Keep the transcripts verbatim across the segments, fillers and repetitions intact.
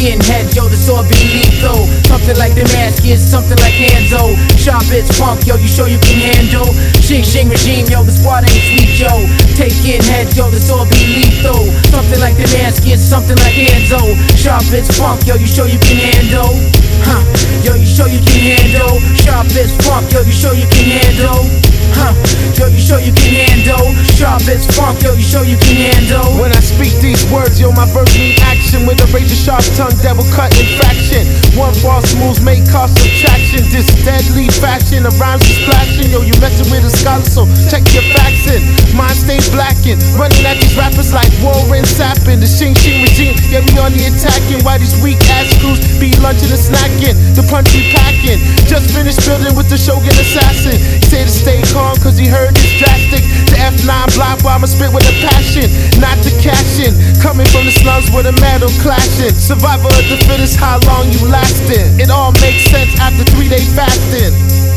Taking heads, yo, this all be lethal. Something like the mask is something like Hanzo. Sharp as funk, yo, you sure you can handle? Shing Shing regime, yo, the squad ain't sweet, yo. Taking heads, yo, this all be lethal. Something like the mask is something like Hanzo. Sharp as funk, yo, you sure you can handle? Huh, yo, you sure you can handle? Sharp as funk, yo, you sure you can handle? Huh, yo, you sure you can handle? Sharp as funk, yo, you sure you can handle? When I speak these words, yo, my verbs mean action. With a razor sharp tongue, devil cut in fraction. One false moves may cause subtraction. This deadly fashion of rhymes is splashing. Yo, you messing with a scholar, so check your facts in. Mine stay blacking, running at these rappers like Warren Sappin. The Shing Shing regime, yeah, we on the attacking. Why these weak ass crews be lunching and snacking? The punch we packing. Just finished building with the Shogun assassin. He say to stay calm, cause he heard it's drastic. The F nine block, while I'ma spit with a passion, not to cash in. Coming from the slums where the metal clashing. Survivor of the fittest, how long you lasting? It all makes sense after three day fasting.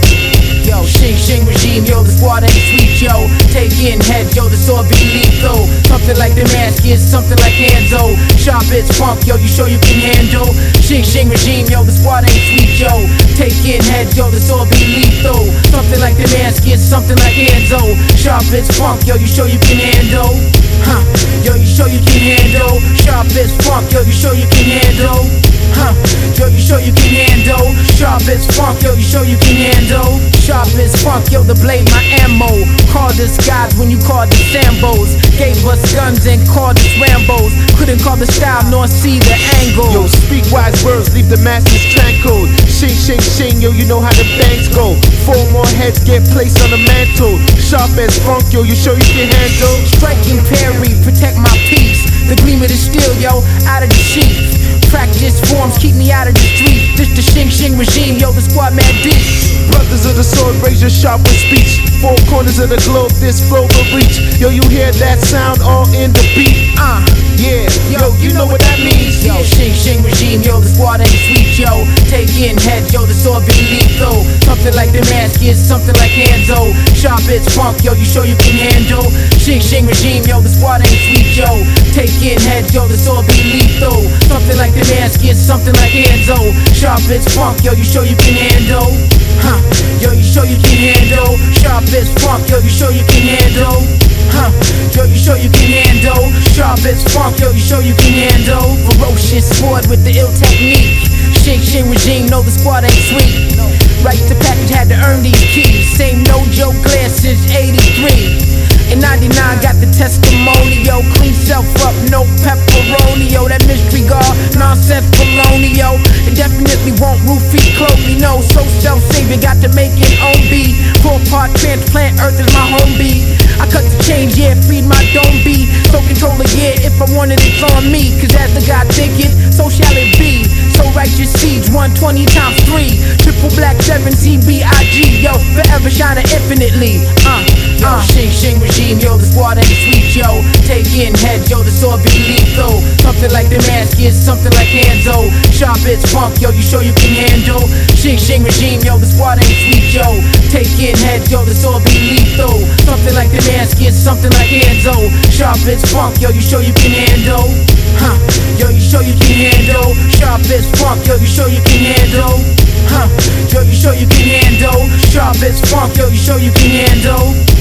Yo, Shing Shing regime, yo, the squad ain't sweet, yo. Taking heads, yo, the sword be lethal. Something like the mask is something like Hanzo. Sharp as funk, yo, you sure you can handle? Shing Shing regime, yo, the squad ain't sweet, yo. Taking heads, yo, the sword be lethal. Something like the mask is something like Hanzo. Sharp as funk, yo, you sure you can handle? Huh, yo, you sure you can handle? Sharp as funk, yo, you sure you can handle? Huh, yo, you sure you can handle? Sharp as funk, yo, you sure you can handle? Sharp as funk, yo, the blade, my ammo. Called us gods when you called us Sambos. Gave us guns and called us Rambos. Couldn't call the style nor see the angle. Yo, speak wise words, leave the masses tranquil. Shing Shing Shing, yo, you know how the bangs go. Four more heads get placed on the mantle. Sharp as funk, yo, you sure you can handle? Striking parry, protect my peace. The gleam of the steel, yo, out of the sheath. Practice forms, keep me out of the street. This the Shing Shing regime, yo, the squad mad deep. Brothers of the sword, razor sharp with speech. Four corners of the globe, this flow will reach. Yo, you hear that sound all in the beat? Uh, yeah, yo, you know what that means. Yo, Shing Shing regime, yo, the squad ain't sweet, yo. Taking heads, yo, the sword be lethal. Something like the mask is something like Hanzo. Sharp as funk, yo, you sure you can handle? Shing Shing regime, yo, the squad ain't sweet, yo. Taking heads, yo, the sword be lethal. Something like the mask is something like Hanzo. Sharp as funk, yo, you sure you can handle? Huh, yo, you sure you can handle? Sharp as funk, yo, you sure you can handle? Huh, yo, you sure you can handle? Sharp as funk, yo, you sure you can handle? Ferocious sword with the ill technique. Shing Shing regime, no, the squad ain't sweet. Right to package, had to earn these keys. Same no joke glare since eighty-three. In ninety-nine, got the testimony, yo. Clean self up, no pepperoni, yo. That mystery guard, nonsense baloney, yo. It definitely won't roofie clothe me, no. So self-saving, got to make it own beat. Four part transplant, earth is my home beat. I cut the change, yeah, freed my dome beat. So controller, yeah, if I wanted it's on me. Cause as the God think it, so shall it be. So righteous seeds, one twenty times three. Triple black seventeen B I G, yo. Forever shining infinitely. Uh, uh. Shing Shing regime, yo, the squad ain't sweet, yo. Taking heads, yo, the sword be lethal. Something like the mask is something like Hanzo. Sharp as funk, yo, you sure you can handle? Shing Shing regime, yo, the squad ain't sweet, yo. Taking heads, yo, the sword be lethal. Something like the mask is something like Hanzo. Sharp as funk, yo, you sure you can handle? Huh, yo, you sure you can handle? Sharp as funk, yo, you sure you can handle? Huh, yo, you sure you can handle? Sharp as funk, yo, you sure you can handle?